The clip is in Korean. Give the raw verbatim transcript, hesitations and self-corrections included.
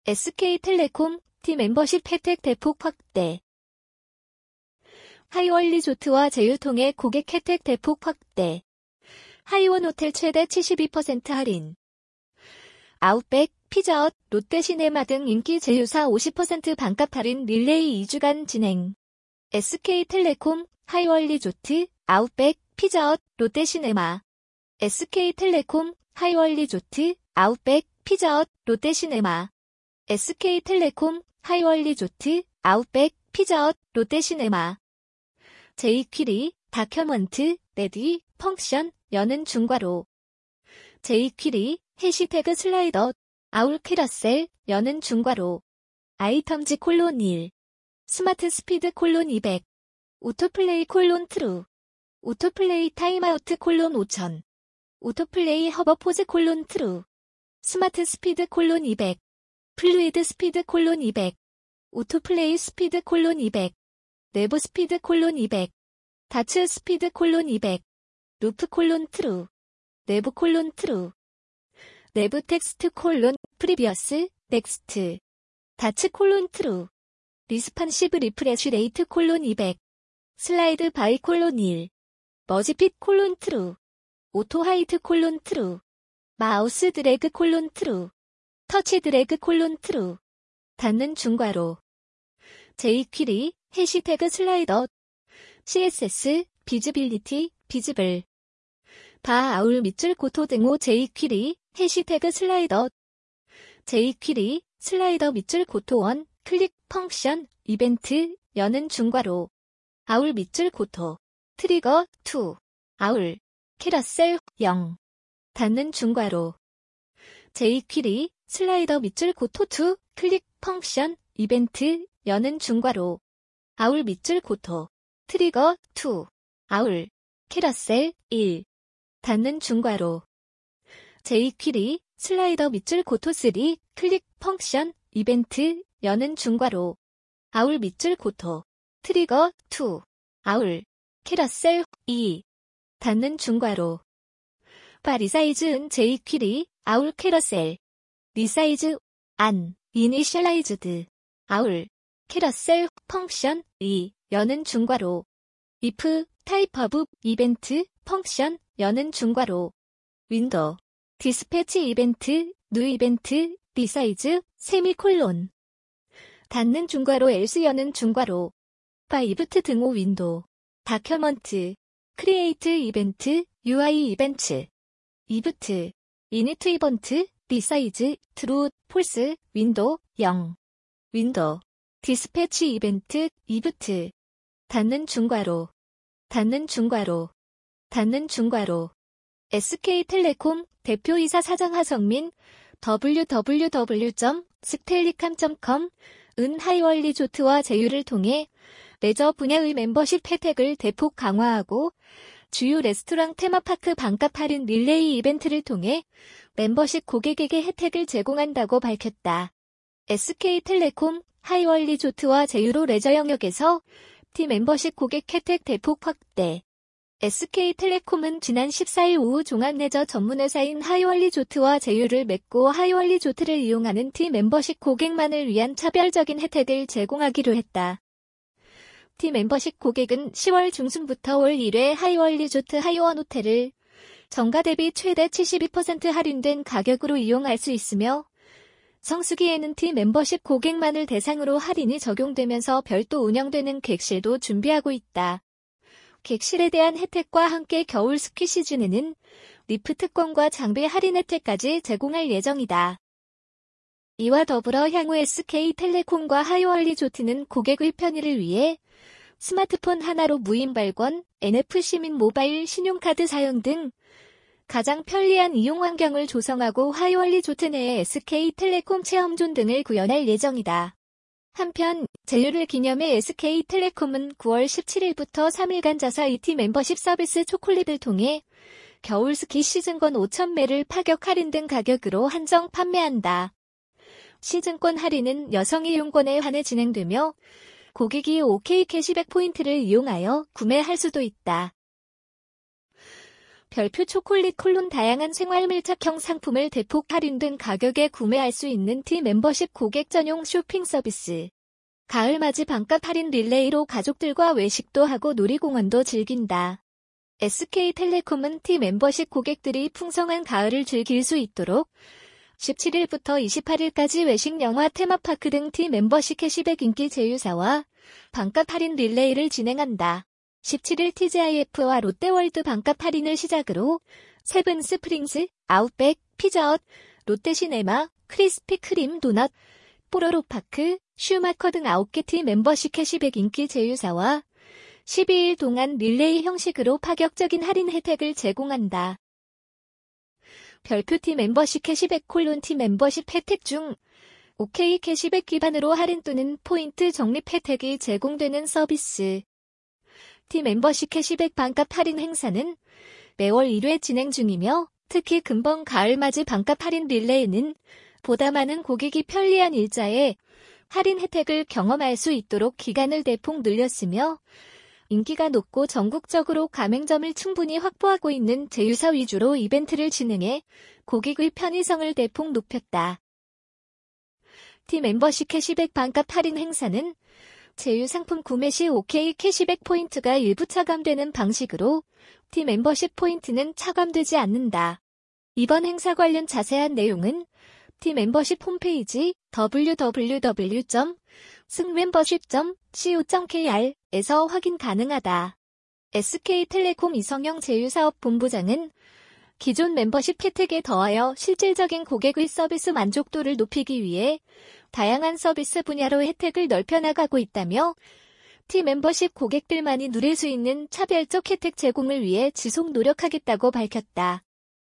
에스케이텔레콤 T 멤버십 혜택 대폭 확대. 하이원 리조트와 제휴 통해 고객 혜택 대폭 확대. 하이원 호텔 최대 칠십이 퍼센트 할인. 아웃백, 피자헛, 롯데시네마 등 인기 제휴사 오십 퍼센트 반값 할인 릴레이 이 주간 진행. 에스케이텔레콤, 하이원 리조트, 아웃백, 피자헛, 롯데시네마. 에스케이텔레콤, 하이원 리조트, 아웃백, 피자헛, 롯데시네마. 에스케이텔레콤, 하이원 리조트, 아웃백, 피자헛, 롯데시네마. 제이퀴리, 다큐먼트, 레디, 펑션, 여는 중과로. 제이퀴리, 해시태그 슬라이더, 아울 캐러셀, 여는 중과로. 아이텀즈 콜론 일. 스마트 스피드 콜론 이백. 오토플레이 콜론 트루. 오토플레이 타임아우트 콜론 오천. 오토플레이 허버포즈 콜론 트루. 스마트 스피드 콜론 이백. 플루이드 스피드 콜론 이백. 오토플레이 스피드 콜론 이백. 내부 스피드 콜론 이백. 다츠 스피드 콜론 이백. 루프 콜론 트루. 내부 콜론 트루. 내부 텍스트 콜론 프리비어스 넥스트. 다츠 콜론 트루. 리스판시브 리프레쉬 레이트 콜론 이백. 슬라이드 바이 콜론 일. 머지핏 콜론 트루. 오토 하이트 콜론 트루. 마우스 드래그 콜론 트루. 터치 드래그 콜론 트루. 닫는 중괄호. 제이퀴리, 해시태그 슬라이더. 씨에스에스, 비즈빌리티, 비즈블. 바 아울 밑줄 고토 등호 제이퀴리, 해시태그 슬라이더. 제이퀴리, 슬라이더 밑줄 고토 원, 클릭, 펑션, 이벤트, 여는 중괄호. 아울 밑줄 고토. 트리거, 이. 아울. 캐러셀, 영. 닫는 중괄호. 제이퀴리, 슬라이더 밑줄 고토 이, 클릭, 펑션, 이벤트, 여는 중괄호. 아울 밑줄 고토. 트리거, 이. 아울. 캐러셀, 일. 닫는 중괄호. 제이퀴리, 슬라이더 밑줄 고토 삼, 클릭, 펑션, 이벤트, 여는 중괄호. 아울 밑줄 고토. 트리거, 이. 아울. 캐러셀, 이. 닫는 중괄호. 바 리사이즈은 제이퀴리, 아울 캐러셀. 리사이즈, 안, 이니셜라이즈드. 아울. 캐러셀, 펑션, 이, 여는 중괄호. if, 타입 오브, 이벤트, 펑션, 여는 중괄호. 윈도우. 디스패치 이벤트, 뉴 이벤트, 리사이즈, 세미콜론. 닫는 중괄호 else 여는 중괄호. 바 이브트 등호 윈도우. 다큐먼트. 크리에이트 이벤트, 유아이 이벤트. 이브트. 이니트 이번트, 리사이즈, 트루, 폴스, 윈도우, 영. 윈도우. 디스패치 이벤트, 이브트. 닫는 중괄호. 닫는 중괄호. 닫는 중괄호. 에스케이텔레콤 대표이사 사장 하성민 더블유 더블유 더블유 점 스텔리캄 점 컴 은 하이원 리조트와 제휴를 통해 레저 분야의 멤버십 혜택을 대폭 강화하고 주요 레스토랑 테마파크 반값 할인 릴레이 이벤트를 통해 멤버십 고객에게 혜택을 제공한다고 밝혔다. 에스케이텔레콤 하이원 리조트와 제휴로 레저 영역에서 T 멤버십 고객 혜택 대폭 확대. 에스케이텔레콤은 지난 십사 일 오후 종합레저 전문회사인 하이원 리조트와 제휴를 맺고 하이원 리조트를 이용하는 T 멤버십 고객만을 위한 차별적인 혜택을 제공하기로 했다. T 멤버십 고객은 시월 중순부터 올 일 회 하이원 리조트 하이원 호텔을 정가 대비 최대 칠십이 퍼센트 할인된 가격으로 이용할 수 있으며 성수기에는 T 멤버십 고객만을 대상으로 할인이 적용되면서 별도 운영되는 객실도 준비하고 있다. 객실에 대한 혜택과 함께 겨울 스키 시즌에는 리프트권과 장비 할인 혜택까지 제공할 예정이다. 이와 더불어 향후 에스케이텔레콤과 하이원 리조트는 고객의 편의를 위해 스마트폰 하나로 무인 발권, 엔에프씨 및 모바일 신용카드 사용 등 가장 편리한 이용 환경을 조성하고 하이원 리조트 내에 에스케이텔레콤 체험존 등을 구현할 예정이다. 한편 제휴를 기념해 에스케이텔레콤은 구월 십칠일부터 삼 일간 자사 T 멤버십 서비스 초콜릿을 통해 겨울 스키 시즌권 오천 매를 파격 할인 등 가격으로 한정 판매한다. 시즌권 할인은 여성 이용권에 한해 진행되며 고객이 오케이 캐시백 포인트를 이용하여 구매할 수도 있다. 별표 초콜릿 콜론 다양한 생활 밀착형 상품을 대폭 할인된 가격에 구매할 수 있는 T 멤버십 고객 전용 쇼핑 서비스. 가을맞이 반값 할인 릴레이로 가족들과 외식도 하고 놀이공원도 즐긴다. 에스케이텔레콤은 T 멤버십 고객들이 풍성한 가을을 즐길 수 있도록 십칠일부터 이십팔일까지 외식, 영화, 테마파크 등 T 멤버십 캐시백 인기 제휴사와 반값 할인 릴레이를 진행한다. 십칠일 티지아이에프와 롯데월드 반값 할인을 시작으로 세븐스프링스, 아웃백, 피자헛, 롯데시네마, 크리스피 크림 도넛, 뽀로로파크, 슈마커 등 아홉 개 T 멤버십 캐시백 인기 제휴사와 십이일 동안 릴레이 형식으로 파격적인 할인 혜택을 제공한다. 별표 T 멤버십 캐시백 콜론 T 멤버십 혜택 중 오케이 캐시백 기반으로 할인 또는 포인트 적립 혜택이 제공되는 서비스. T 멤버십 캐시백 반값 할인 행사는 매월 일 회 진행 중이며 특히 금번 가을맞이 반값 할인 릴레이는 보다 많은 고객이 편리한 일자에 할인 혜택을 경험할 수 있도록 기간을 대폭 늘렸으며 인기가 높고 전국적으로 가맹점을 충분히 확보하고 있는 제휴사 위주로 이벤트를 진행해 고객의 편의성을 대폭 높였다. T 멤버십 캐시백 반값 할인 행사는 제휴 상품 구매 시 오케이 캐시백 포인트가 일부 차감되는 방식으로 T 멤버십 포인트는 차감되지 않는다. 이번 행사 관련 자세한 내용은 T 멤버십 홈페이지 더블유 더블유 더블유 점 승멤버십 점 씨오 점 케이알에서 확인 가능하다. 에스케이텔레콤 이성영 제휴사업 본부장은 기존 멤버십 혜택에 더하여 실질적인 고객의 서비스 만족도를 높이기 위해 다양한 서비스 분야로 혜택을 넓혀나가고 있다며 T 멤버십 고객들만이 누릴 수 있는 차별적 혜택 제공을 위해 지속 노력하겠다고 밝혔다.